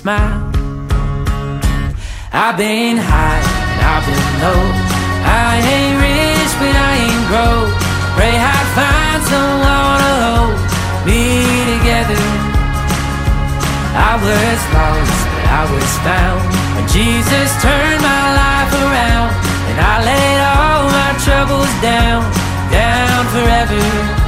smile. I've been high and I've been low. I ain't rich but I ain't broke. Pray I'd find someone to hold me together. I was lost but I was found when Jesus turned my life around, and I laid all my troubles down, down forever.